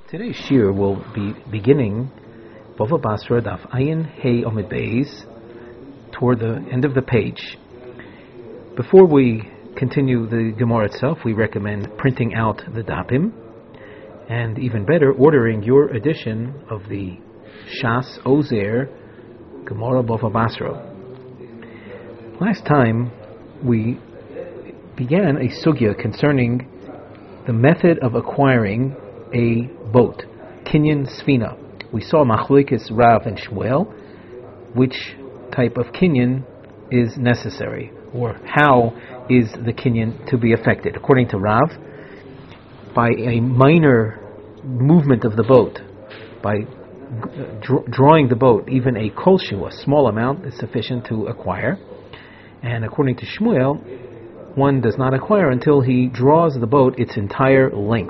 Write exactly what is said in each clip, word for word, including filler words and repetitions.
Today's shir will be beginning Bava Basra Daf Ayin Hey Omid Beis toward the end of the page. Before we continue the Gemara itself, we recommend printing out the Dapim, and even better, ordering your edition of the Shas Ozer Gemara Bava Basra. Last time we began a sugya concerning the method of acquiring a boat, Kinyan Sfina. We saw Machlokes Rav and Shmuel, which type of Kinyan is necessary, or how is the Kinyan to be affected. According to Rav, by a minor movement of the boat, by dr- drawing the boat, even a kolshu, a small amount, is sufficient to acquire. And according to Shmuel, one does not acquire until he draws the boat its entire length.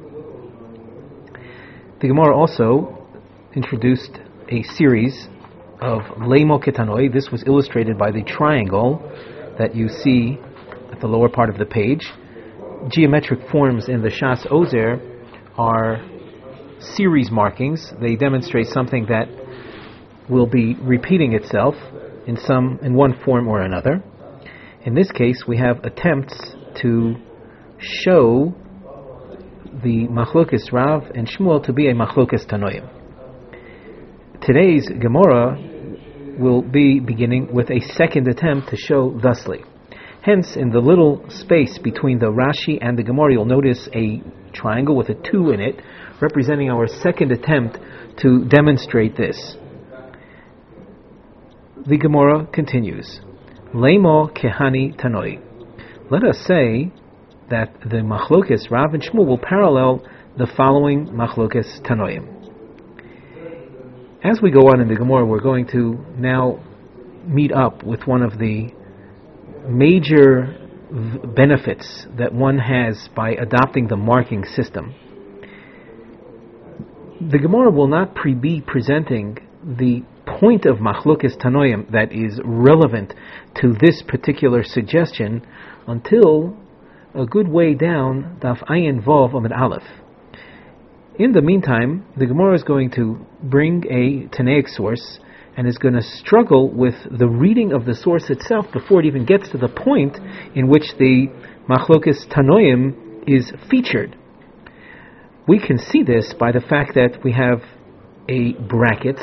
The Gemara also introduced a series of Leimo Ketanoi. This was illustrated by the triangle that you see at the lower part of the page. Geometric forms in the Shas Ozer are series markings. They demonstrate something that will be repeating itself in some in one form or another. In this case, we have attempts to show the Machlokes Rav and Shmuel to be a Machlokes Tanoim. Today's Gemara will be beginning with a second attempt to show thusly. Hence, in the little space between the Rashi and the Gemara, you'll notice a triangle with a two in it, representing our second attempt to demonstrate this. The Gemara continues. Leimo Kehani Tanoi. Let us say that the Machlokes Rav and Shmuel will parallel the following Machlokes Tanoim. As we go on in the Gemara, we're going to now meet up with one of the major v- benefits that one has by adopting the marking system. The Gemara will not pre- be presenting the point of Machlokes Tanoim that is relevant to this particular suggestion until a good way down Daf Ayin Vav Amud Aleph. In the meantime, the Gemara is going to bring a Tanaic source and is going to struggle with the reading of the source itself before it even gets to the point in which the Machlokes Tanoim is featured. We can see this by the fact that we have a brackets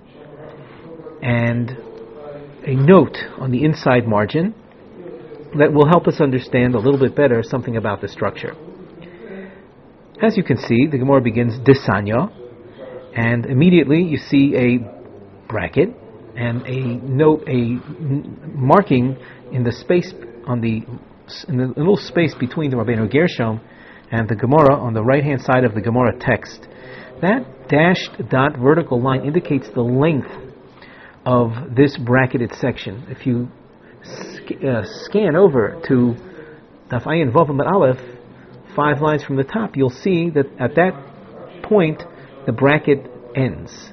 and a note on the inside margin that will help us understand a little bit better something about the structure. As you can see, the Gemara begins Desanya, and immediately you see a bracket and a note, a n- marking in the space on the in the little space between the Rabbeinu Gershom and the Gemara on the right-hand side of the Gemara text. That dashed dot vertical line indicates the length of this bracketed section. If you sc- uh, scan over to Daf Ayin Vav Amud Aleph, five lines from the top, you'll see that at that point the bracket ends.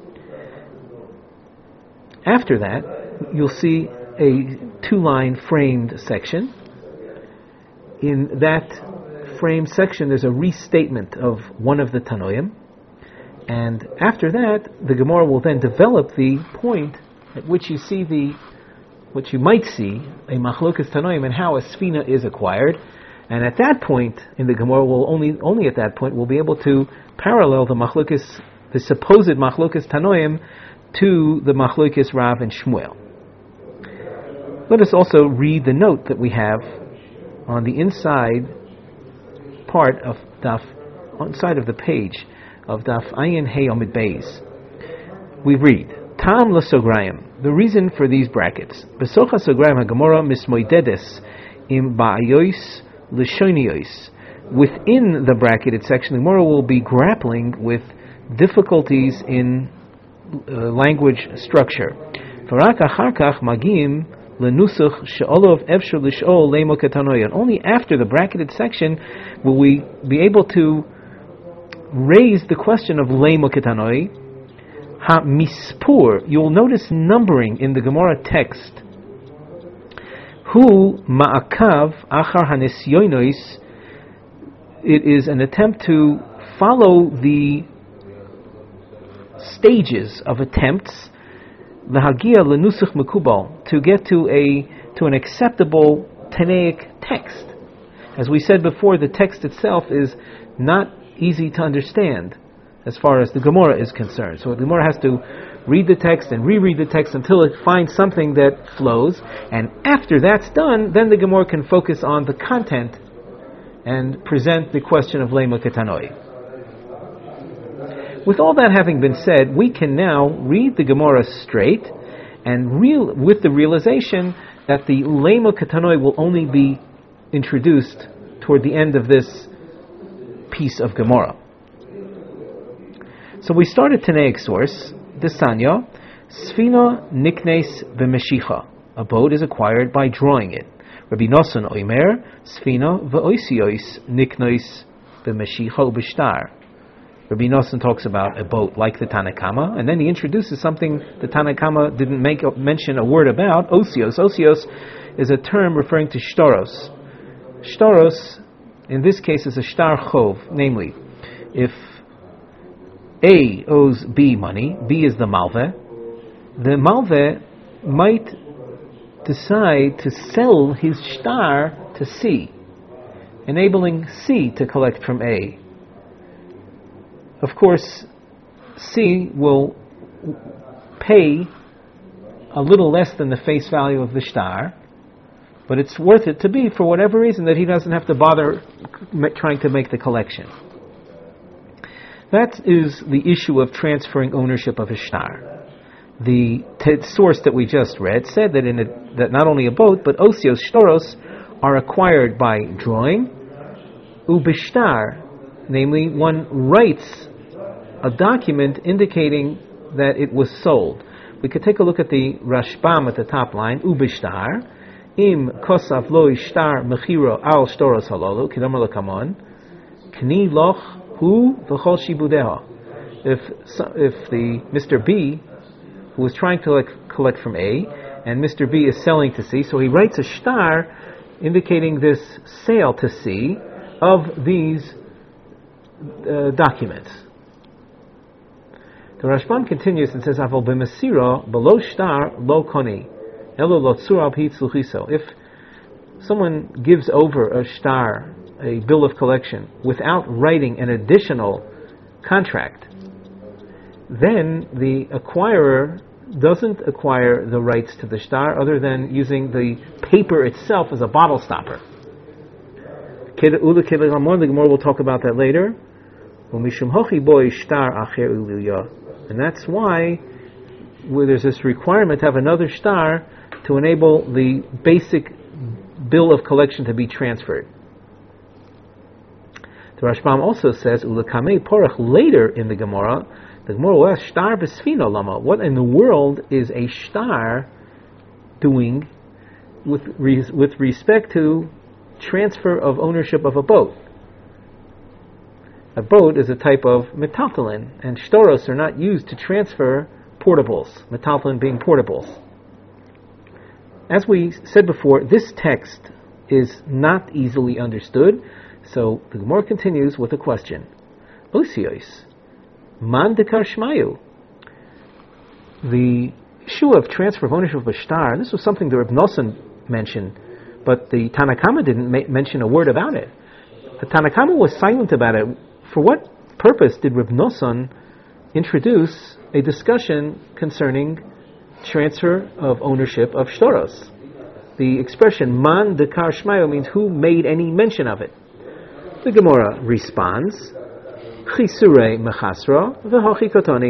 After that, you'll see a two-line framed section. In that framed section, there's a restatement of one of the Tanoim. And after that, the Gemara will then develop the point at which you see the, what you might see, a Machlokes Tanoim and how a Sfina is acquired. And at that point in the Gemara, will only only at that point we'll be able to parallel the Machlokes, the supposed Machlokes Tanoim, to the Machlokes Rav and Shmuel. Let us also read the note that we have on the inside part of Daf, on the side of the page of Daf Ayin Hey Omid Beis. We read Tam L'Sograyim. The reason for these brackets. Besocha Sograyim HaGemara Mismoidedes Im Ba'ayois L'Shonios. Within the bracketed section, the Gemara will be grappling with difficulties in uh, language structure. Farak achar kach magim lenusach she'olov efshar l'sh'ol leimo ketanoia. Only after the bracketed section will we be able to raise the question of leimo ketanoi. Ha mispur. You'll notice numbering in the Gemara text. Hu ma'akav achar hanesyonos. It is an attempt to follow the stages of attempts l'hagia lenusach mekubal, to get to a to an acceptable Tanaic text. As we said before, the text itself is not easy to understand as far as the Gemara is concerned. So the Gemara has to read the text and reread the text until it finds something that flows, and after that's done, then the Gemara can focus on the content and present the question of Lema Ketanoi. With all that having been said, we can now read the Gemara straight and real with the realization that the Lema Ketanoi will only be introduced toward the end of this piece of Gemara. So we start at Tanaic source, Desanya, Sfina Niknes B'Meshicha. A boat is acquired by drawing it. Rabbi Nosson Oimer, Sfina V'Oisiois Niknes B'Meshicha U'B'Shtar. Rabbi Nosson talks about a boat like the Tanakama, and then he introduces something the Tanakama didn't make mention a word about, osios. Osios is a term referring to shtaros. Shtaros, in this case, is a shtar chov, namely, if A owes B money, B is the malveh, the malveh might decide to sell his shtar to C, enabling C to collect from A. Of course, C will pay a little less than the face value of the shtar, but it's worth it to B for whatever reason that he doesn't have to bother trying to make the collection. That is the issue of transferring ownership of a shtar. The t- source that we just read said that in a, that not only a boat, but osios, shtoros, are acquired by drawing, ubishtar, namely one writes a document indicating that it was sold. We could take a look at the Rashbam at the top line, ubishtar, im kosav lo ishtar mechiro al shtoros halolu, kidamar lakamon, kni loch hu v'chol shibudeha. If if the Mister B, who was trying to like, collect from A, and Mister B is selling to C, so he writes a shtar indicating this sale to C of these uh, documents. The Rashbam continues and says, "Aval b'mesira below shtar lo koni, elo lo tzur al pi tzluchiso." If someone gives over a shtar, a bill of collection, without writing an additional contract, then the acquirer doesn't acquire the rights to the shtar other than using the paper itself as a bottle stopper. The Gemara will talk about that later. And that's why where there's this requirement to have another shtar to enable the basic bill of collection to be transferred. The Rashbam also says, Ulakamei porach, later in the Gemara, the Gemara will ask, shtar b'sfina lama, what in the world is a shtar doing with re- with respect to transfer of ownership of a boat? A boat is a type of metaltalin, and shtoros are not used to transfer portables, metaltalin being portables. As we said before, this text is not easily understood, so the Gemara continues with a question. Osios, man dekar shmayu. The issue of transfer of ownership of a shtar, this was something that Reb Nosson mentioned, but the Tanakama didn't ma- mention a word about it. The Tanakama was silent about it. For what purpose did Reb Nosson introduce a discussion concerning transfer of ownership of shtoros? The expression man dekar shmayu means who made any mention of it. The Gemara responds, Chisure mechasra v'hochi kotoni.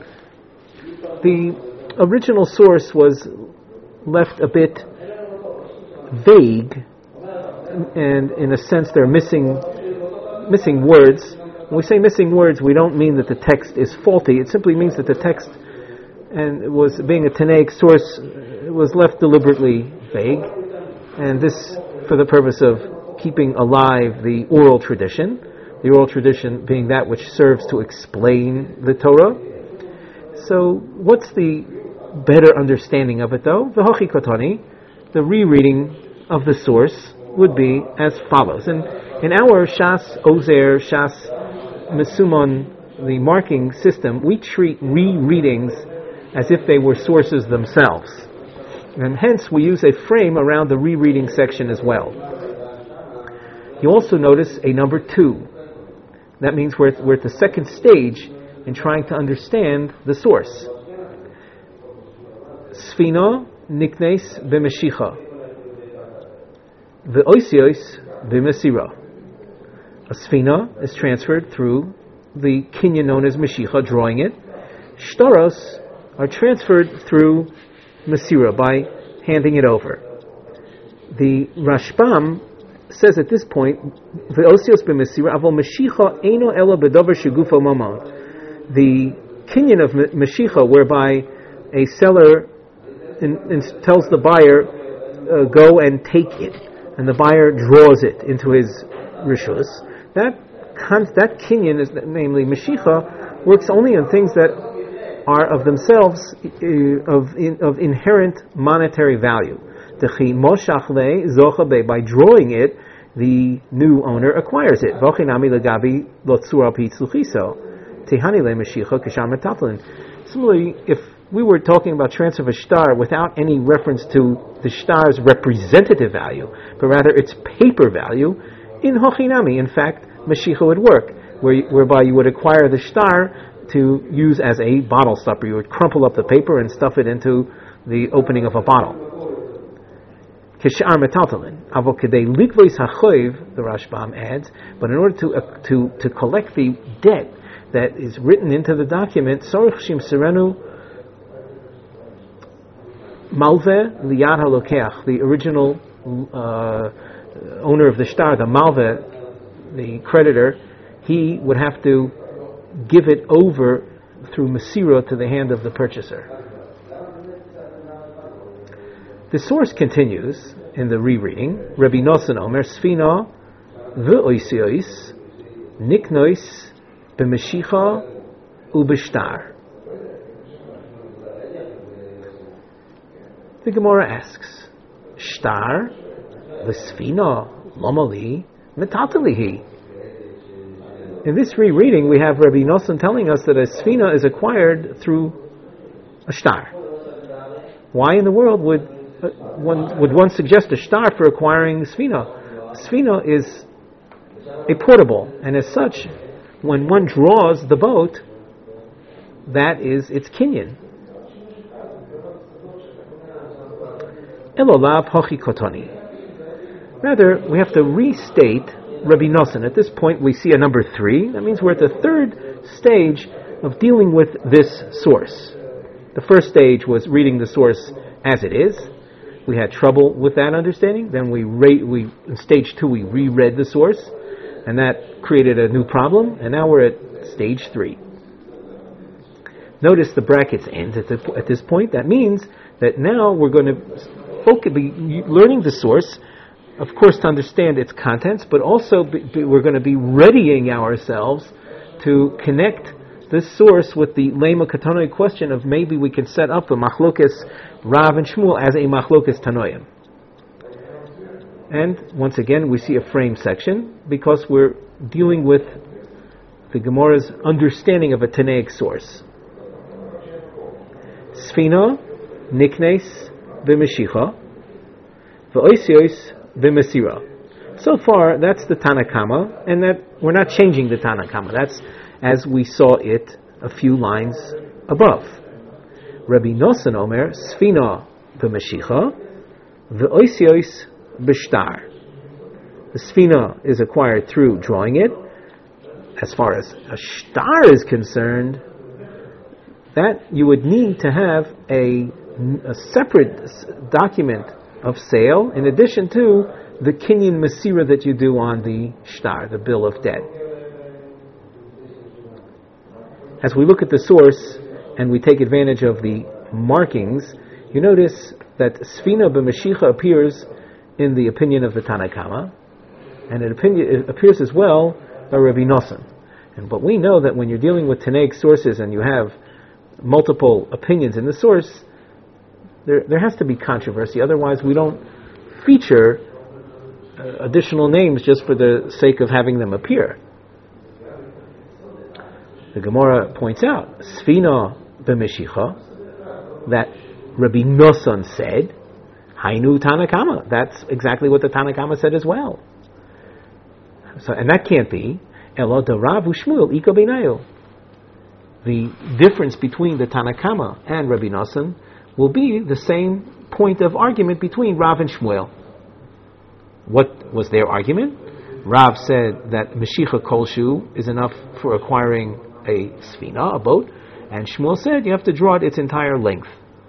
The original source was left a bit vague, and in a sense there are missing missing words. When we say missing words, we don't mean that the text is faulty. It simply means that the text, and it was being a Tanaic source, it was left deliberately vague, and this for the purpose of keeping alive the oral tradition, the oral tradition being that which serves to explain the Torah. So what's the better understanding of it though? V'hochi kotoni, the rereading of the source would be as follows. And in our Shas Ozer, Shas Mesumon, the marking system, we treat re-readings as if they were sources themselves. And hence we use a frame around the rereading section as well. You also notice a number two. That means we're at, we're at the second stage in trying to understand the source. Sfina niknes b'meshicha, v'oisios b'mesira. A sfina is transferred through the kinyan known as meshicha, drawing it. Shtaros are transferred through mesira, by handing it over. The Rashbam says at this point, "Ve'osios b'mesira avol meshicha eino ela bedover shegufo mamon." The kinyan of meshicha, whereby a seller in, in, tells the buyer, uh, "Go and take it," and the buyer draws it into his rishus. That that kinyan is, namely meshicha, works only on things that are of themselves uh, of in, of inherent monetary value. By drawing it, the new owner acquires it. Similarly, if we were talking about transfer of a shtar without any reference to the shtar's representative value, but rather its paper value, in hochinami, in fact, meshicha would work, where, whereby you would acquire the shtar to use as a bottle stopper. You would crumple up the paper and stuff it into the opening of a bottle. Kishar metaltalin. Avokadei likvois hachoiv, the Rashbam adds, but in order to uh, to to collect the debt that is written into the document, sorich shim serenu malve liyad halokeach, the original uh, owner of the shtar, the malve, the creditor, he would have to give it over through mesira to the hand of the purchaser. The source continues in the rereading. Rabbi Nosson Omer Sfina v'oisiois niknois b'meshicha u'b'shtar. The Gemara asks, Shtar v'sfina lomali metatalihi. In this rereading, we have Rabbi Nosson telling us that a sfina is acquired through a shtar. Why in the world would uh, one would one suggest a shtar for acquiring sfina? Sfina is a portable, and as such, when one draws the boat, that is its kinyan. Elolav hochi kotoni. Rather, we have to restate Rabbi Nosson. At this point, we see a number three. That means we're at the third stage of dealing with this source. The first stage was reading the source as it is. We had trouble with that understanding. Then we, ra- we in stage two, we reread the source, and that created a new problem. And now we're at stage three. Notice the brackets end at, the, at this point. That means that now we're going to focus, be learning the source, of course, to understand its contents, but also be, be, we're going to be readying ourselves to connect this source with the Lema Katanoi question of maybe we can set up the Machlokes Rav and Shmuel as a Machlokes Tanoim. And once again, we see a frame section because we're dealing with the Gemara's understanding of a Tanaic source. Sfina niknes b'meshicha v'oisios b'mesira. So far, that's the Tanakama, and that we're not changing the Tanakama. That's as we saw it a few lines above. Rabbi Nosson Omer Sfina b'meshicha v'oisios b'shtar. The Sfina is acquired through drawing it. As far as a shtar is concerned, that you would need to have a, a separate document of sale in addition to the kinyan mesira that you do on the shtar, the bill of debt. As we look at the source and we take advantage of the markings, you notice that Sfina b'Mashicha appears in the opinion of the Tanakama, and it, opinion, it appears as well by Rabbi Nosson. And but we know that when you're dealing with Tanaic sources and you have multiple opinions in the source, there there has to be controversy. Otherwise, we don't feature uh, additional names just for the sake of having them appear. The Gemara points out, Sfina b'Meshicha, that Rabbi Nosson said, Hainu Tanakama. That's exactly what the Tanakama said as well. So, and that can't be. Elo de Rav u'Shmuel iko beinayu. The difference between the Tanakama and Rabbi Nosson will be the same point of argument between Rav and Shmuel. What was their argument? Rav said that Meshicha Kolshu is enough for acquiring a Sfina, a boat, and Shmuel said you have to draw it its entire length.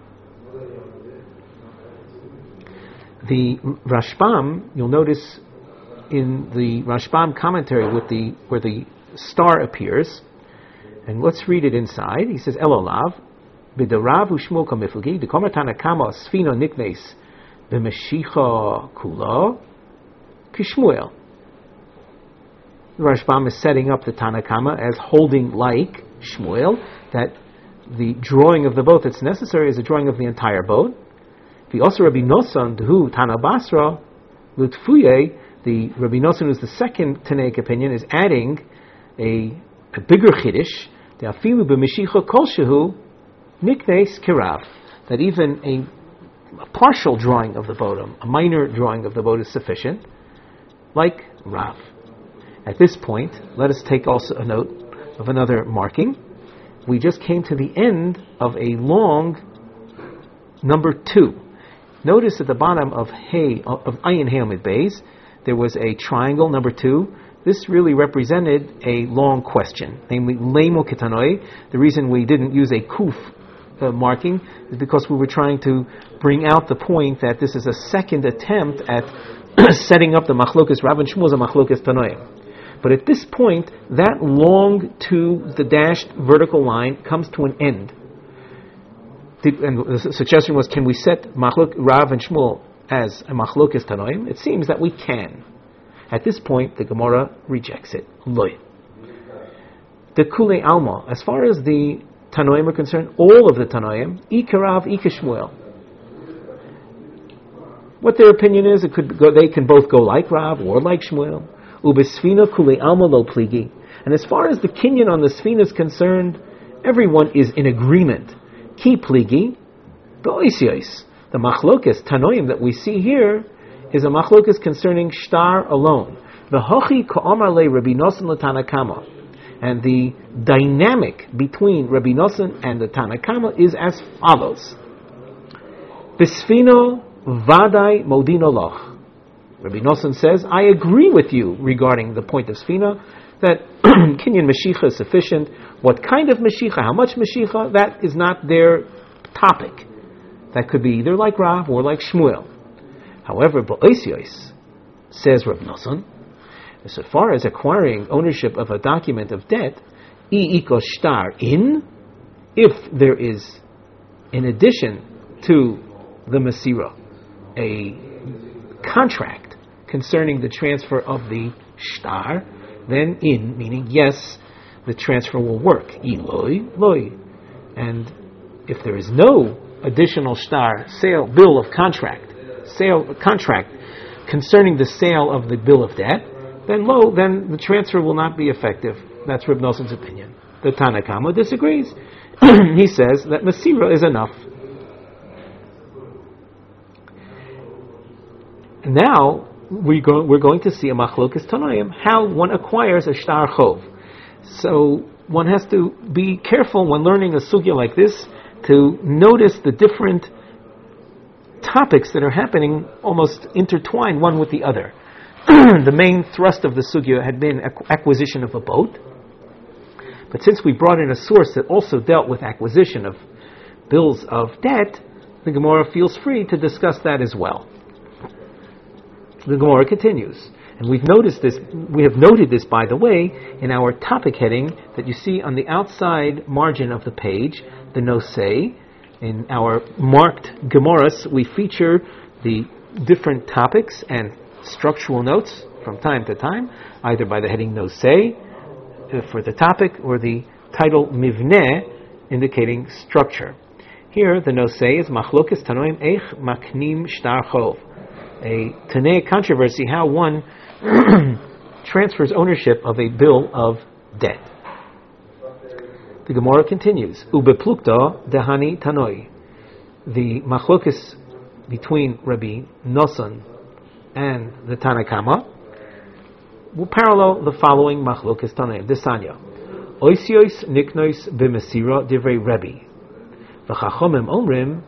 The Rashbam, you'll notice in the Rashbam commentary with the where the star appears, and let's read it inside. He says, Elolav, b'derav u'shmuel kamiflagi, d'komer tanakama sfina niknes b'meshicha kula kishmuel. The Rashbam is setting up the Tanakama as holding like Shmuel, that the drawing of the boat that's necessary is a drawing of the entire boat. The also Rabbi Nosson, who Tana Basra, Lutfuye, the Rabbi Nosson, who's the second Tanaic opinion, is adding a, a bigger chiddush, the afilu b'mishicha kol shehu niknes kirav, that even a, a partial drawing of the boat, a minor drawing of the boat is sufficient, like Rav. At this point, let us take also a note of another marking. We just came to the end of a long number two. Notice at the bottom of Hay of Ayin Hayomid Beis, there was a triangle number two. This really represented a long question, namely Leimo Ketanoi. The reason we didn't use a kuf uh, marking is because we were trying to bring out the point that this is a second attempt at setting up the Machlokas Rav and Shmuel as a Machlokas Tanoim. But at this point, that long to the dashed vertical line comes to an end. And the suggestion was, can we set Machlok, Rav and Shmuel as a Machlokas Tanoim? It seems that we can. At this point, the Gemara rejects it. Loy. The Kulei Alma, as far as the Tanoim are concerned, all of the Tanoim, Ika Rav, Ika Shmuel. What their opinion is, it could go, they can both go like Rav or like Shmuel. Ubesfina Kulei Alma lo pligi. And as far as the kinyan on the Sfina is concerned, everyone is in agreement. Ki pligi, b'oisiois. The machlokas tanoim that we see here is a machlokas concerning shtar alone. V'hochi ka'amar le Rabbi Nosson l'Tanakama. And the dynamic between Rabbi Nosson and the Tanakama is as follows. B'sfino vadai modino loch. Rabbi Nosson says, I agree with you regarding the point of Sfina, that Kinyan Mashicha is sufficient. What kind of Mashicha, how much Mashicha, that is not their topic. That could be either like Rav or like Shmuel. However, Ba'oisios, says Rabbi Nosson, so far as acquiring ownership of a document of debt, I iko shtar in, if there is, in addition to the Masira, a contract concerning the transfer of the shtar, then in, meaning yes, the transfer will work. Eloi, loi. And if there is no additional shtar, sale, bill of contract, sale, contract concerning the sale of the bill of debt, then lo, then the transfer will not be effective. That's Reb Nosson's opinion. The Tanakama disagrees. He says that Masira is enough. Now, we go, we're going to see a Machlokas Tanoim, how one acquires a Shtar Chov. So, one has to be careful when learning a sugya like this to notice the different topics that are happening almost intertwined one with the other. The main thrust of the sugya had been acquisition of a boat. But since we brought in a source that also dealt with acquisition of bills of debt, the Gemara feels free to discuss that as well. The Gemara continues. And we've noticed this, we have noted this, by the way, in our topic heading that you see on the outside margin of the page, the Nosei. In our marked Gemaras, we feature the different topics and structural notes from time to time, either by the heading Nosei uh, for the topic or the title Mivneh indicating structure. Here, the Nosei is Machlokas Tanoim Eich Maknim Shtar Chov, a Tanaic controversy, how one transfers ownership of a bill of debt. The Gemara continues, Ubeplukta dehani tanoi. The machlokes between Rabbi Nosson and the Tanakama will parallel the following machlokes tanoim. Desanya. Oisios niknois b'mesira divrei Rebbe. V'chachomim omrim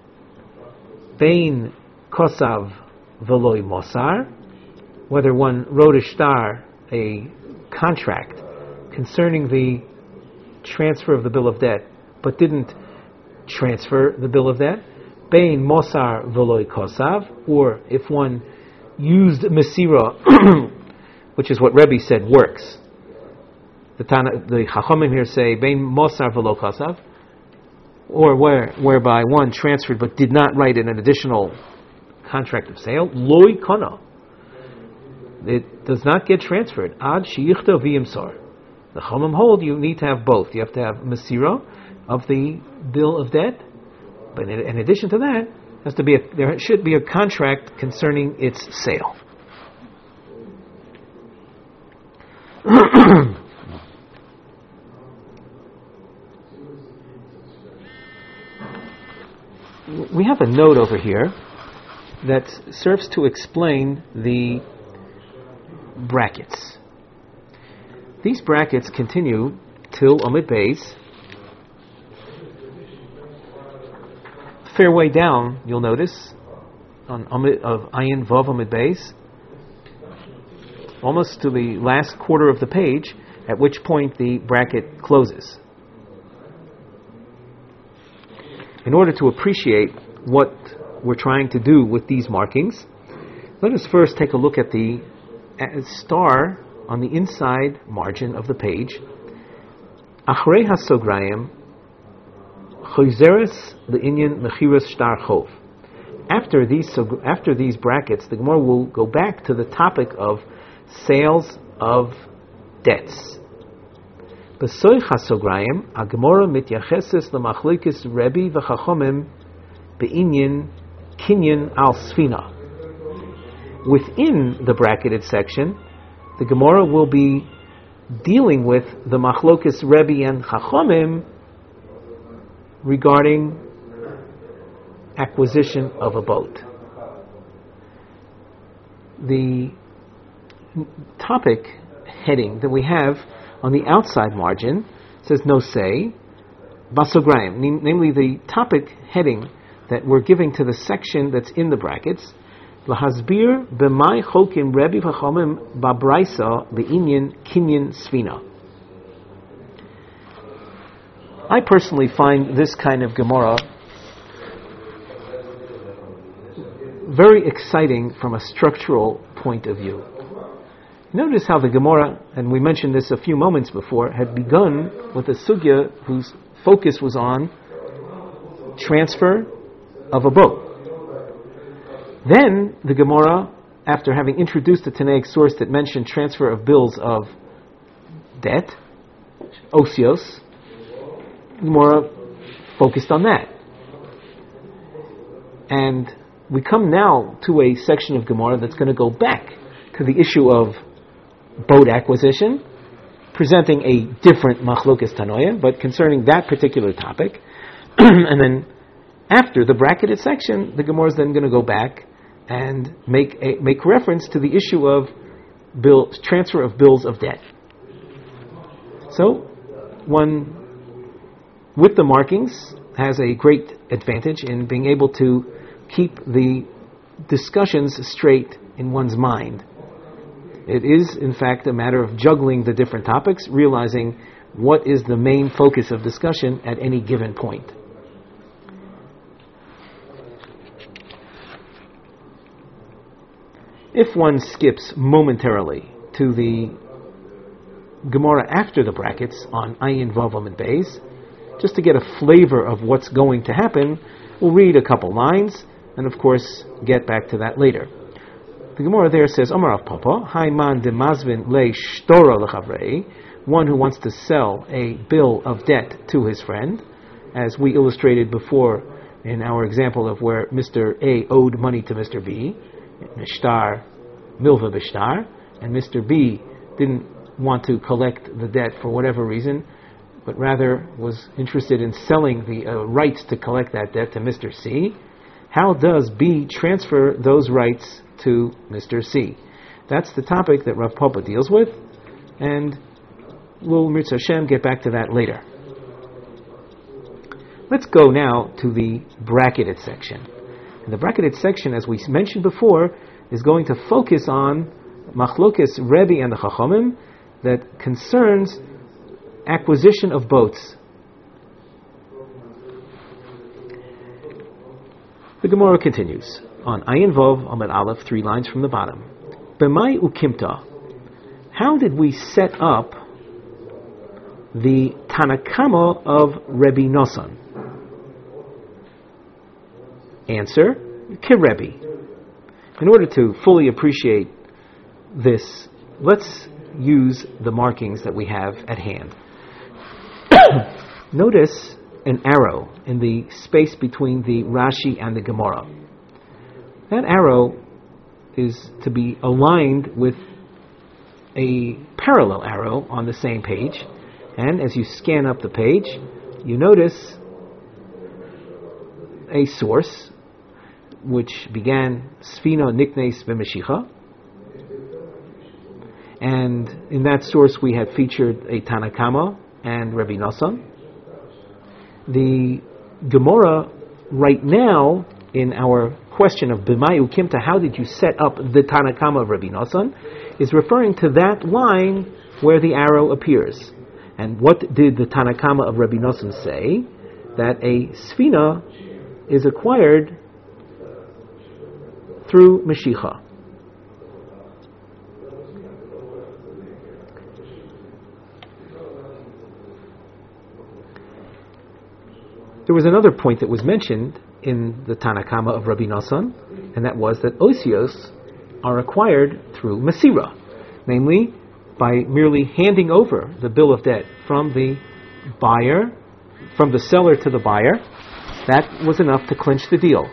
bein kosav v'loi mosar. Whether one wrote a shtar, a contract concerning the transfer of the bill of debt, but didn't transfer the bill of debt, bein mosar v'loi kosav, or if one used mesira, which is what Rebbe said works. The Tana, the Chachamim here say bein mosar v'lo kosav, or where whereby one transferred but did not write an additional contract of sale, loi kana. It does not get transferred. Ad sheyichta v'yimsar. The Chachamim hold you need to have both. You have to have mesira of the bill of debt, but in, in addition to that, has to be a, there should be a contract concerning its sale. We have a note over here that serves to explain the brackets. These brackets continue till Omid Beis. Fair way down, you'll notice, on Omid, of Ayin Vav Omid Beis, almost to the last quarter of the page, at which point the bracket closes. In order to appreciate what we're trying to do with these markings, let us first take a look at the star on the inside margin of the page. Achrei hasograyim choizeres le'inyan mechiras shtar chov. After these after these brackets, the Gemara will go back to the topic of sales of debts. B'soich hasograyim, a Gemara mityacheses lemachlikis Rebbe v'chachomim be'inyan kinyan al sfina. Within the bracketed section, the Gemara will be dealing with the machlokes Rebbe and Chachomim regarding acquisition of a boat. The topic heading that we have on the outside margin says no say, basograim, namely the topic heading that we're giving to the section that's in the brackets, lahasbir b'may cholkim Rebbe v'chachomim babraisa le'inyan kinyan sfina. I personally find this kind of Gemara very exciting from a structural point of view. Notice how the Gemara, and we mentioned this a few moments before, had begun with a sugya whose focus was on transfer of a boat. Then the Gemara, after having introduced the Tanaic source that mentioned transfer of bills of debt, osios, the Gemara focused on that. And we come now to a section of Gemara that's going to go back to the issue of boat acquisition, presenting a different machlokes tanoim, but concerning that particular topic. And then after the bracketed section, the Gemara is then going to go back and make a, make reference to the issue of bill, transfer of bills of debt. So, one with the markings has a great advantage in being able to keep the discussions straight in one's mind. It is, in fact, a matter of juggling the different topics, realizing what is the main focus of discussion at any given point. If one skips momentarily to the Gemara after the brackets on Ayin Vav Amud Beis, just to get a flavor of what's going to happen, we'll read a couple lines and, of course, get back to that later. The Gemara there says, Omar Rav Papa, Hayman de Mazvin le shtora lechavrei, one who wants to sell a bill of debt to his friend, as we illustrated before in our example of where Mister A owed money to Mister B, Mishtar, Milva Bishtar, and Mister B didn't want to collect the debt for whatever reason, but rather was interested in selling the uh, rights to collect that debt to Mister C, how does B transfer those rights to Mister C? That's the topic that Rav Papa deals with, and we'll, Mitzvah Hashem, get back to that later. Let's go now to the bracketed section. And the bracketed section, as we mentioned before, is going to focus on Machlokes Rebbe and the Chachamim that concerns acquisition of boats. The Gemara continues on Ayin Vov Amud Aleph, three lines from the bottom. B'mai ukimta, how did we set up the Tanakama of Rebbe Nosson? Answer, Kirebi. In order to fully appreciate this, let's use the markings that we have at hand. Notice an arrow in the space between the Rashi and the Gemara. That arrow is to be aligned with a parallel arrow on the same page, and as you scan up the page, you notice a source which began Sfina Niknes B'Mashicha, and in that source we had featured a Tanakama and Rebbe Nosson. The Gemara right now in our question of B'mai Ukimta, how did you set up the Tanakama of Rebbe Nosson, is referring to that line where the arrow appears. And what did the Tanakama of Rebbe Nosson say? That a Sfina is acquired through Mashicha. There was another point that was mentioned in the Tanakama of Rabbi Nosson, and that was that osios are acquired through Masira, namely by merely handing over the bill of debt from the buyer, from the seller to the buyer. That was enough to clinch the deal.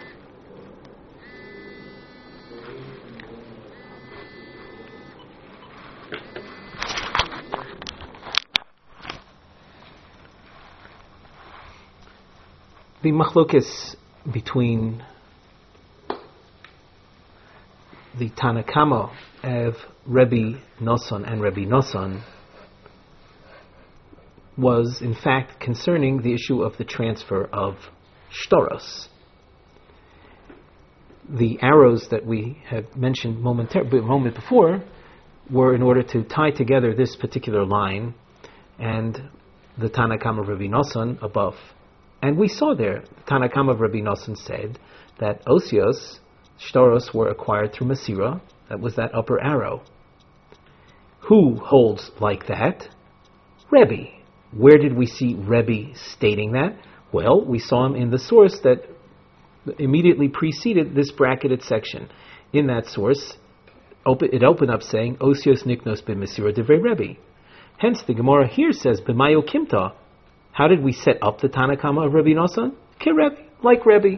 The machlokes between the Tanakama of Rebbe Nosson and Rebbe Nosson was in fact concerning the issue of the transfer of shtoros. The arrows that we had mentioned momentar- a moment before were in order to tie together this particular line and the Tanakama of Rebbe Nosson above. And we saw there, Tanakama of Rebbe Nosson said that osios, shtoros, were acquired through Masira. That was that upper arrow. Who holds like that? Rebbe. Where did we see Rebbe stating that? Well, we saw him in the source that immediately preceded this bracketed section. In that source, it opened up saying, osios niknos b'Masira divrei Rebbe. Hence, the Gemara here says, b'mayo kimta. How did we set up the Tanakama of Rebbe Nosson? Kirebi, like Rebbe.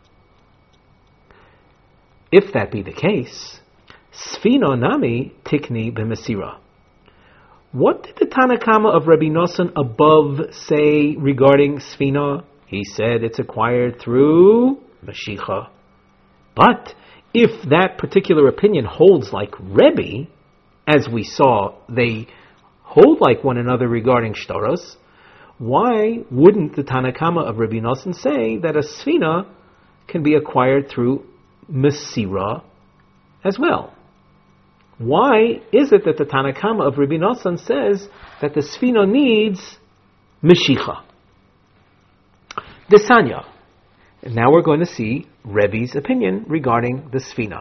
If that be the case, Sfino nami tikni b'Masira. What did the Tanakama of Rebbe Nosson above say regarding Sfina? He said it's acquired through Mashicha. But if that particular opinion holds like Rebbe, as we saw, they hold like one another regarding shtoros, why wouldn't the Tanakama of Rebbe Nosson say that a Sfina can be acquired through Masira as well? Why is it that the Tanakama of Rebbe Nosson says that the Sfina needs Mashicha? Desanya. And now we're going to see Rebbe's opinion regarding the Sfina.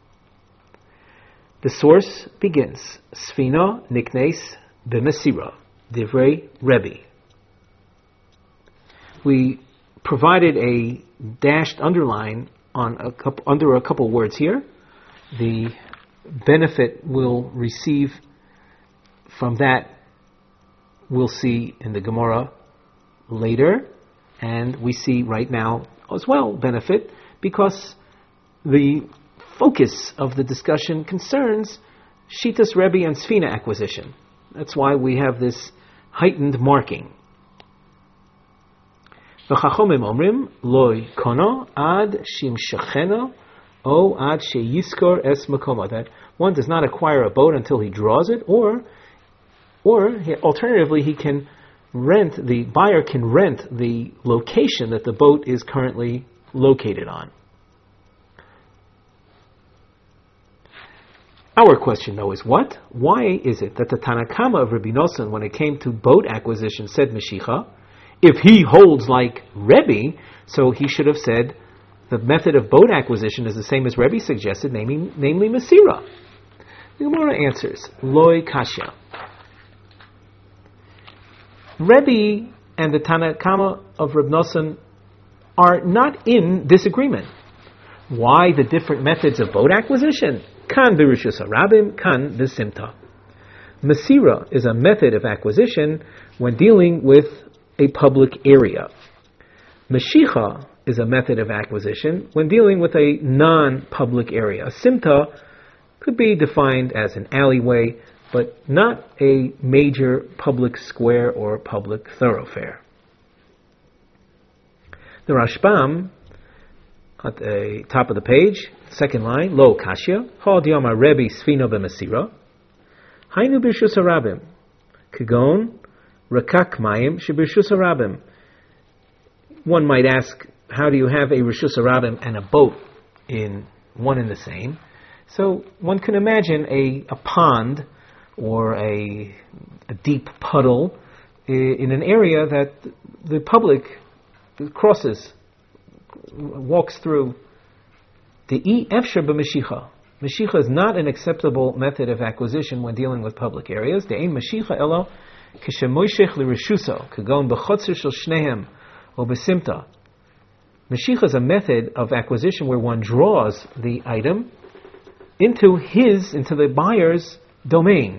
The source begins, Sfina niknes b'Masira, divrei Rebbe. We provided a dashed underline on a couple, under a couple words here. The benefit we'll receive from that we'll see in the Gemara later, and we see right now as well benefit because the focus of the discussion concerns Shitas Rebbe and Sfina acquisition. That's why we have this heightened marking. V'chachomim omrim loy kono ad shimshachena o ad sheyiskor es makoma. That one does not acquire a boat until he draws it, or, or he, alternatively, he can rent. The buyer can rent the location that the boat is currently located on. Our question, though, is what? Why is it that the Tanakama of Rabbi Nosson, when it came to boat acquisition, said Meshicha? If he holds like Rebbe, so he should have said the method of boat acquisition is the same as Rebbe suggested, namely, namely Masira. The Gemara answers, Loi Kasha. Rebbe and the Tanakama of Rabbi Nosson are not in disagreement. Why the different methods of boat acquisition? Kan b'rishus harabim, kan b'simta. Masira is a method of acquisition when dealing with a public area. Mashicha is a method of acquisition when dealing with a non-public area. A simta could be defined as an alleyway, but not a major public square or public thoroughfare. The Rashbam, at the top of the page, second line, Lo Kashya, Ha Diyama Rebbe Sfino B'Masira, Hainu B'Rishus Harabim, Kagon, Rakak Mayim Sheb'Rishus Harabim. One might ask, how do you have a Rishus Harabim and a boat in one and the same? So one can imagine a, a pond or a, a deep puddle in an area that the public crosses, walks through. The e efshar b'mashicha. Mashicha is not an acceptable method of acquisition when dealing with public areas. The ein mashicha elo kishemoishech l'rishuso kagon b'chotzer shel shnehem or b'simta. Mashicha is a method of acquisition where one draws the item into his, into the buyer's domain.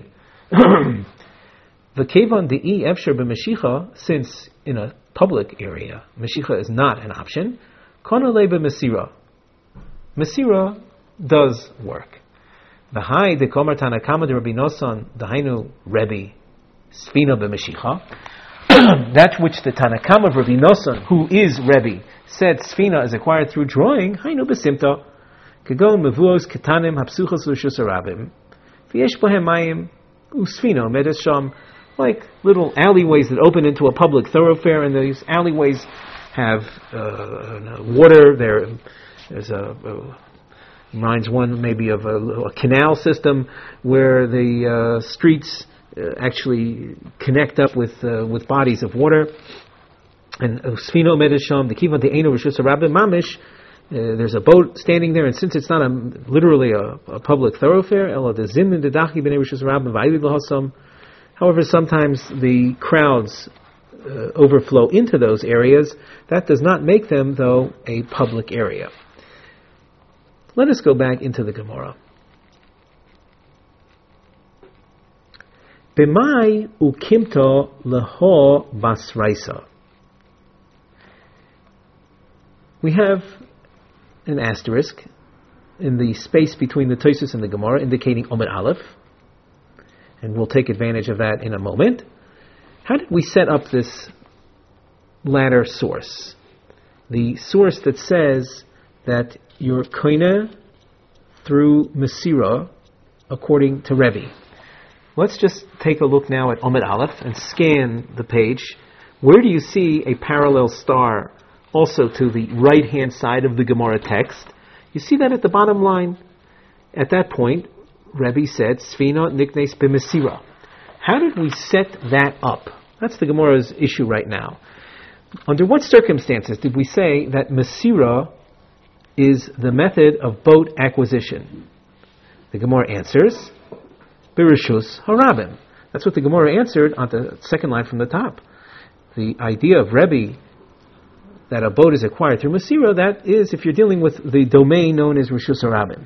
The kevan the e efshar b'mashicha, since in a public area mashicha is not an option. Kono le b'masira. Masira does work. V'hai de komar Tanakama de Rabbi Nosson dahainu Rebbe Sfino b'Mashicha. That which the Tanakama of Rabbi Nosson, who is Rebbe, said Sfina is acquired through drawing. Hainu b'Simta. Kagon mevuos ketanim hapsuchos l'shus harabim. V'yesh bohem mayim u'Sfino medes sham. Like little alleyways that open into a public thoroughfare, and these alleyways have uh, water. There, there's a, a reminds one maybe of a, a canal system where the uh, streets uh, actually connect up with uh, with bodies of water. And Sfino Medesham, the Kiva the Eino Rishus Harabim Mamish. There's a boat standing there, and since it's not a, literally a, a public thoroughfare, Ela the Zim and the Dachi B'nei Rishus Harabim Va'ilid L'Hasam. However, sometimes the crowds uh, overflow into those areas. That does not make them, though, a public area. Let us go back into the Gemara. B'mai ukimto leho basraisa. We have an asterisk in the space between the Tosfos and the Gemara indicating Omid Aleph. And we'll take advantage of that in a moment. How did we set up this latter source? The source that says that you're koine through Masira according to Rebbe. Let's just take a look now at Omid Aleph and scan the page. Where do you see a parallel star also to the right-hand side of the Gemara text? You see that at the bottom line? At that point, Rebbe said, Sfina niknes b'Masira. How did we set that up? That's the Gemara's issue right now. Under what circumstances did we say that Masira is the method of boat acquisition? The Gemara answers, B'Rishus Harabim. That's what the Gemara answered on the second line from the top. The idea of Rebbe that a boat is acquired through Masira, that is if you're dealing with the domain known as Rishus Harabim.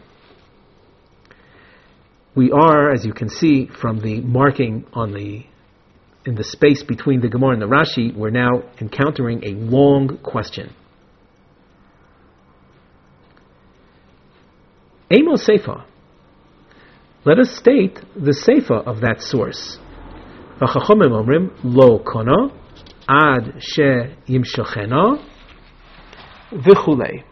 We are, as you can see from the marking on the in the space between the Gemara and the Rashi, we're now encountering a long question. Emo Seifa. Let us state the Seifa of that source. V'chachomim omrim lo kono ad she yimshachena v'chulei.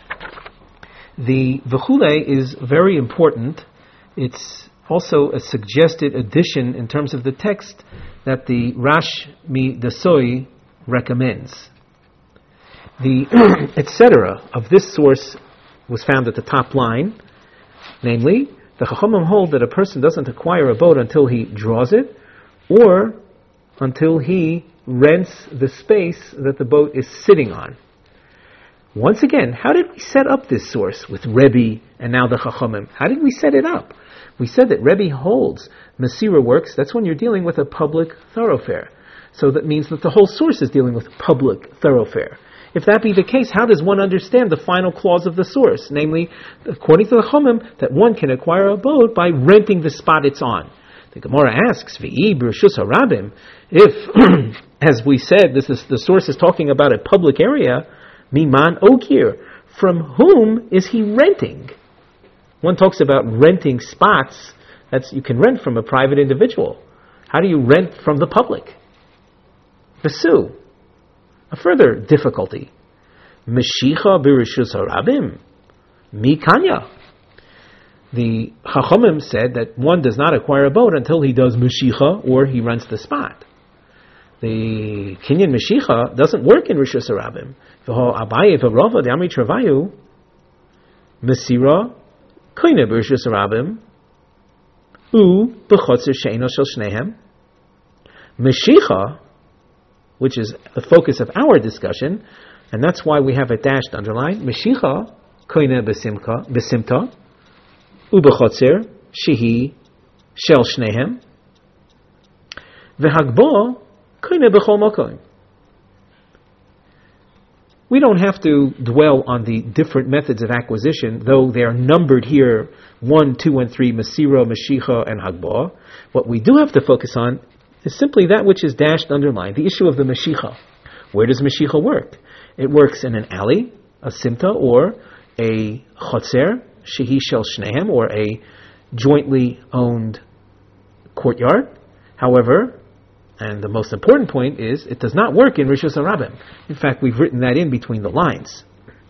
The v'chulei is very important. It's also a suggested addition in terms of the text that the Rash Mi Dasoi recommends. The et cetera of this source was found at the top line, namely, the Chachamim hold that a person doesn't acquire a boat until he draws it, or until he rents the space that the boat is sitting on. Once again, how did we set up this source with Rebbe and now the Chachamim? How did we set it up? We said that Rebbe holds Masira works, that's when you're dealing with a public thoroughfare. So that means that the whole source is dealing with public thoroughfare. If that be the case, how does one understand the final clause of the source? Namely, according to the Chachamim, that one can acquire a boat by renting the spot it's on. The Gemara asks, V'i b'reshus harabim, if, as we said, this is the source is talking about a public area, miman okir, from whom is he renting? One talks about renting spots. That's you can rent from a private individual. How do you rent from the public? Vesu. A further difficulty. Meshicha b'reshus harabim, mi kanya. The Chachamim said that one does not acquire a boat until he does Meshicha or he rents the spot. The Kinyan Meshicha doesn't work in Rishus Harabim. V'ho Abaye v'Rava the Amri Travayu Mesira Koine b'Rishus Harabim U b'Chotzer Sheino Shel Shnehem. Meshicha, which is the focus of our discussion, and that's why we have it dashed underlined. Meshicha Koine b'Simka b'Simta Ubechotzer Shehi Shel Shnehem V'Hagbo Koine B'Chol Makom. We don't have to dwell on the different methods of acquisition, though they are numbered here one, two, and three, Masira, Mashicha, and Hagbo. What we do have to focus on is simply that which is dashed underlined, the issue of the Mashicha. Where does Mashicha work? It works in an alley, a simta, or a chotzer, shehi shel shnehem, or a jointly owned courtyard. However, and the most important point is, it does not work in Rishus Harabim. In fact, we've written that in between the lines.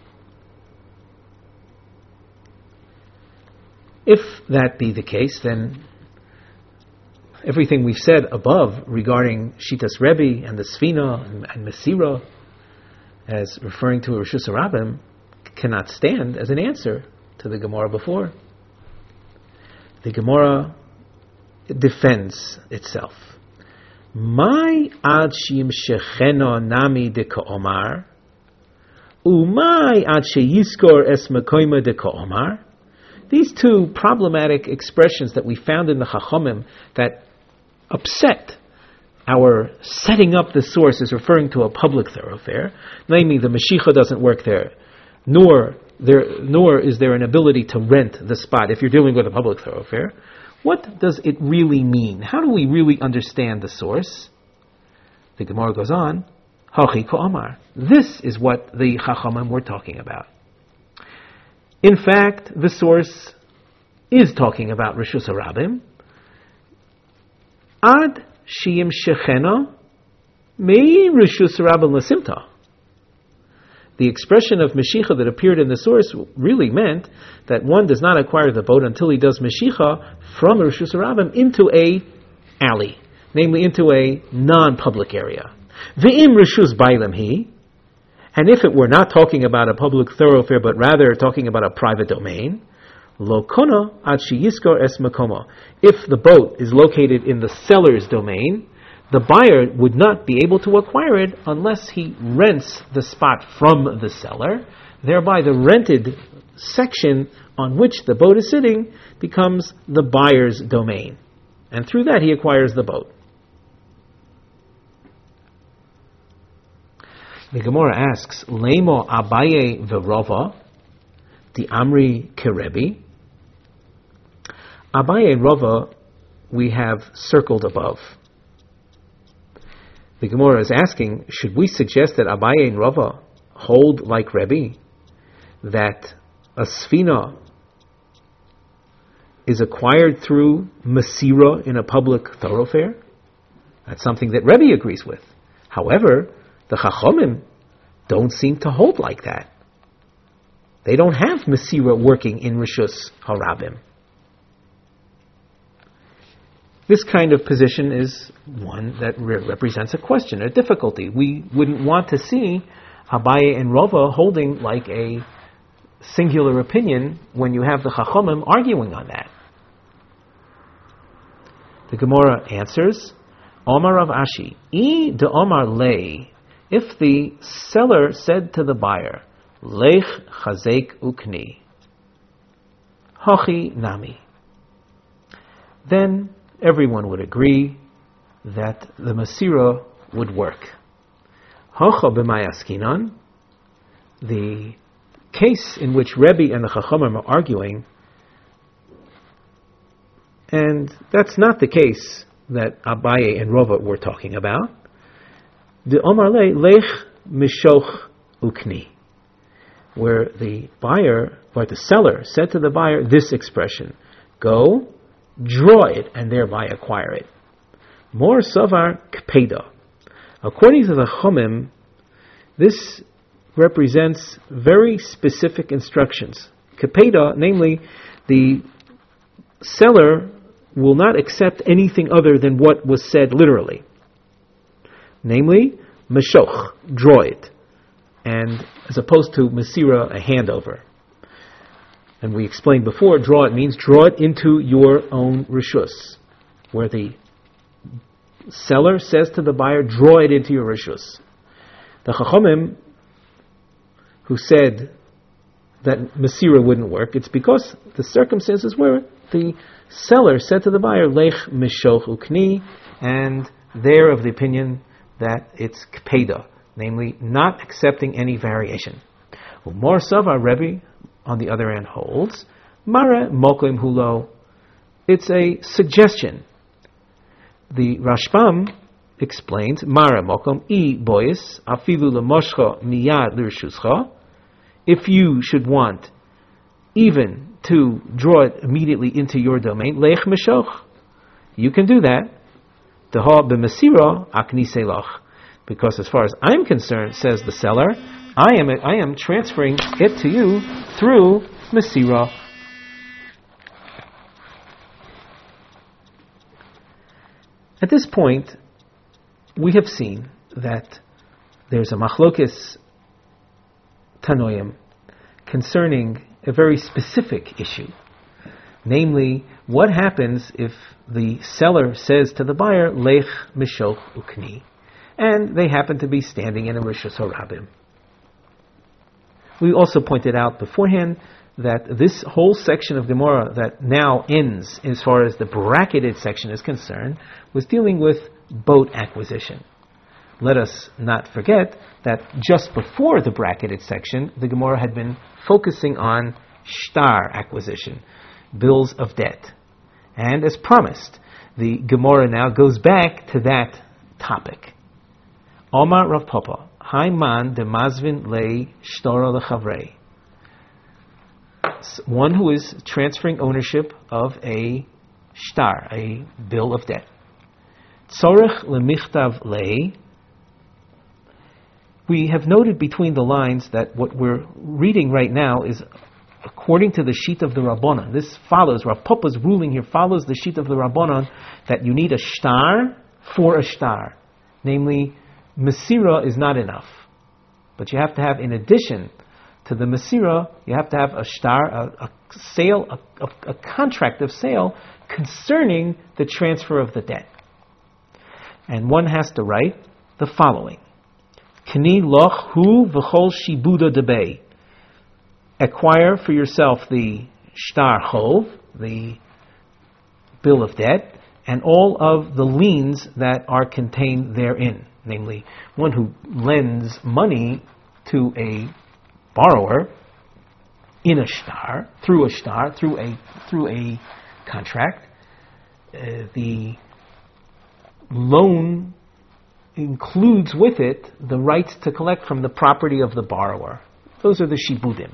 If that be the case, then everything we've said above regarding Shitas Rebbe and the Sfina and, and Mesira as referring to a Rishus Harabim cannot stand as an answer to the Gemara before. The Gemara defends itself. My ad shim shecheno nami de ka'omar, umay ad sheyiskor es mekoima de ka'omar. These two problematic expressions that we found in the Chachamim that upset our setting up the source as referring to a public thoroughfare, namely the Mashicha doesn't work there, nor there, nor is there an ability to rent the spot if you're dealing with a public thoroughfare. What does it really mean? How do we really understand the source? The Gemara goes on, Hachi Ko'amar. This is what the Chachamim were talking about. In fact, the source is talking about Rishus Harabim. Ad Shiyim Shechena Mei Rishus Harabim Lasimta. The expression of Meshicha that appeared in the source really meant that one does not acquire the boat until he does Meshicha from Rishus Harabim into a alley, namely into a non-public area. V'im Rishus Bailam Hi, and if it were not talking about a public thoroughfare, but rather talking about a private domain, Lo Kona Ad Sheyiskor Es Makoma. If the boat is located in the seller's domain, the buyer would not be able to acquire it unless he rents the spot from the seller. Thereby the rented section on which the boat is sitting becomes the buyer's domain. And through that he acquires the boat. The Gemara asks, Lemo Abaye v'Rava, the Amri Kerebi. Abaye and Rava we have circled above. The Gemara is asking, should we suggest that Abaye and Rava hold like Rebbe, that a Sfina is acquired through Masira in a public thoroughfare? That's something that Rebbe agrees with. However, the Chachomim don't seem to hold like that. They don't have Mesira working in Rishus Harabim. This kind of position is one that re- represents a question, a difficulty. We wouldn't want to see Abaye and Rava holding like a singular opinion when you have the Chachomim arguing on that. The Gemara answers, Omar Rav Ashi, I de Omar lei, if the seller said to the buyer, Lech chazek ukni, Hochi nami, then everyone would agree that the Masira would work. Hocha b'mayaskinan, the case in which Rebbe and the Chachamim are arguing, and that's not the case that Abaye and Rava were talking about. The Omar le lech mishoch ukni, where the buyer, or the seller, said to the buyer this expression, go, draw it, and thereby acquire it. Mor savar kpeda. According to the Chomim, this represents very specific instructions. Kpeda, namely, the seller will not accept anything other than what was said literally. Namely, meshoch, draw it, and as opposed to mesira, a handover. And we explained before, draw it means draw it into your own rishus, where the seller says to the buyer, draw it into your rishus. The Chachomim, who said that mesira wouldn't work, it's because the circumstances were the seller said to the buyer, lech mishoch ukni, and they're of the opinion that it's kpeda, namely not accepting any variation. Umor Savar Rebbe, on the other hand, holds mare mokim hulo. It's a suggestion. The Rashbam explains mare mokim I bois afilu lemoshcha miyad l'rshuscha. If you should want even to draw it immediately into your domain, lech mishoch, you can do that. Deha b'mesira akni selach, because as far as I'm concerned, says the seller, I am I am transferring it to you through mesira. At this point, we have seen that there's a machlokes tanoim concerning a very specific issue. Namely, what happens if the seller says to the buyer, lech mishoch ukni, and they happen to be standing in a rishus harabim. We also pointed out beforehand that this whole section of Gemara that now ends as far as the bracketed section is concerned was dealing with boat acquisition. Let us not forget that just before the bracketed section, the Gemara had been focusing on shtar acquisition, bills of debt. And as promised, the Gemara now goes back to that topic. Omar Rav Papa, Haiman de Mazvin lei shtora lechavrei. One who is transferring ownership of a shtar, a bill of debt. Tzorech lemichtav lei. We have noted between the lines that what we're reading right now is according to the sheet of the Rabbanon. This follows, Rav Papa's ruling here follows the sheet of the Rabbanon that you need a shtar for a shtar. Namely, mesira is not enough. But you have to have, in addition to the mesira, you have to have a shtar, a, a sale, a, a, a contract of sale concerning the transfer of the debt. And one has to write the following. Kni loch hu v'chol shibuda debei. Acquire for yourself the shtar chov, the bill of debt, and all of the liens that are contained therein. Namely, one who lends money to a borrower in a shtar, through a shtar, through a through a contract, uh, the loan includes with it the rights to collect from the property of the borrower. Those are the shibudim.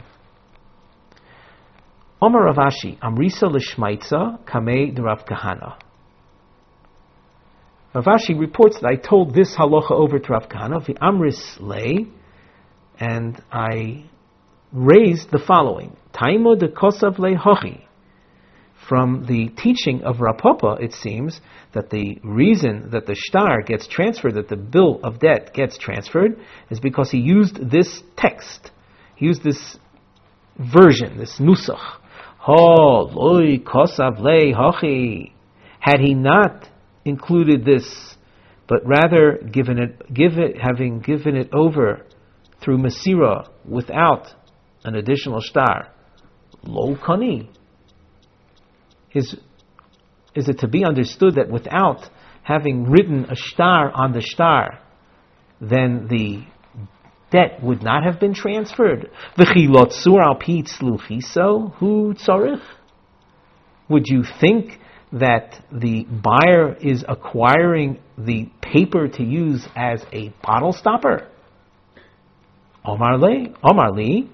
Omar Rav Ashi, Amrisa l'shmaitza kamei de Rav Kahana. Rav Ashi reports that I told this halacha over to Rav Kahana, v'amris lei, and I raised the following: Taimo de kosav lei hochi. From the teaching of Rav Papa, it seems that the reason that the shtar gets transferred, that the bill of debt gets transferred, is because he used this text. He used this version, this nusach. Ho loi kosav lei hochi. Had he not included this, but rather given it, give it, having given it over through Masira without an additional shtar, lo kani. Is, is it to be understood that without having written a shtar on the shtar, then the debt would not have been transferred? Would you think that the buyer is acquiring the paper to use as a bottle stopper? Omar le, Omar li.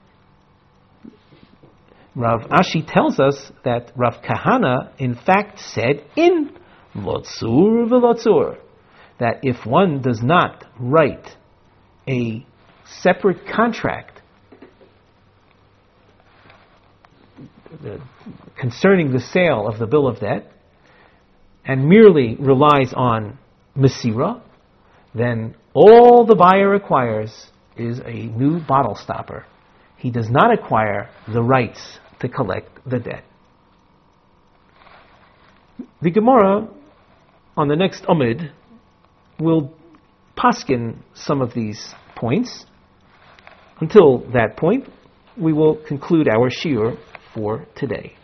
Rav Ashi tells us that Rav Kahana in fact said in Lotzur v'Lotzur that if one does not write a separate contract concerning the sale of the bill of debt and merely relies on Masira, then all the buyer acquires is a new bottle stopper. He does not acquire the rights to collect the debt. The Gemara on the next Amid will paskin some of these points. Until that point, we will conclude our shiur for today.